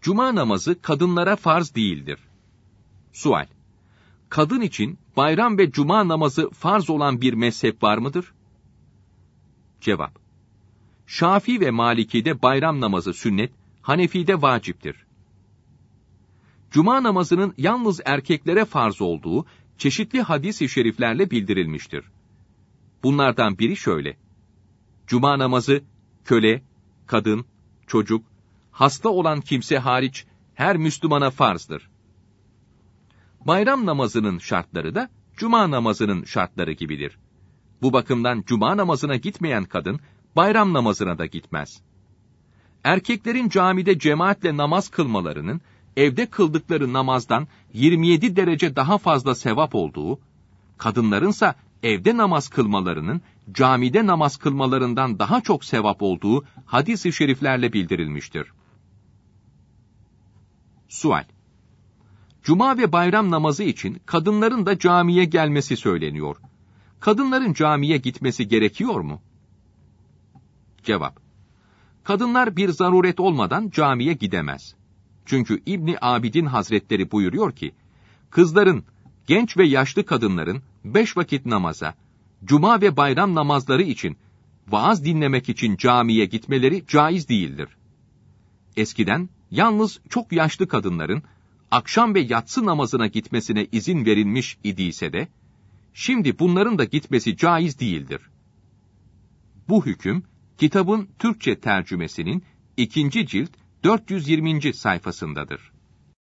Cuma namazı kadınlara farz değildir. Sual: Kadın için bayram ve cuma namazı farz olan bir mezhep var mıdır? Cevap: Şafii ve Maliki'de bayram namazı sünnet, Hanefi'de vaciptir. Cuma namazının yalnız erkeklere farz olduğu çeşitli hadis-i şeriflerle bildirilmiştir. Bunlardan biri şöyle: Cuma namazı, köle, kadın, çocuk, hasta olan kimse hariç her Müslümana farzdır. Bayram namazının şartları da cuma namazının şartları gibidir. Bu bakımdan cuma namazına gitmeyen kadın, bayram namazına da gitmez. Erkeklerin camide cemaatle namaz kılmalarının, evde kıldıkları namazdan 27 derece daha fazla sevap olduğu, kadınlarınsa evde namaz kılmalarının, camide namaz kılmalarından daha çok sevap olduğu hadis-i şeriflerle bildirilmiştir. Sual: Cuma ve bayram namazı için kadınların da camiye gelmesi söyleniyor. Kadınların camiye gitmesi gerekiyor mu? Cevap: Kadınlar bir zaruret olmadan camiye gidemez. Çünkü İbni Abidin Hazretleri buyuruyor ki, kızların, genç ve yaşlı kadınların 5 vakit namaza, cuma ve bayram namazları için, vaaz dinlemek için camiye gitmeleri caiz değildir. Eskiden, yalnız çok yaşlı kadınların, akşam ve yatsı namazına gitmesine izin verilmiş idiyse de, şimdi bunların da gitmesi caiz değildir. Bu hüküm, kitabın Türkçe tercümesinin 2. cilt 420. sayfasındadır.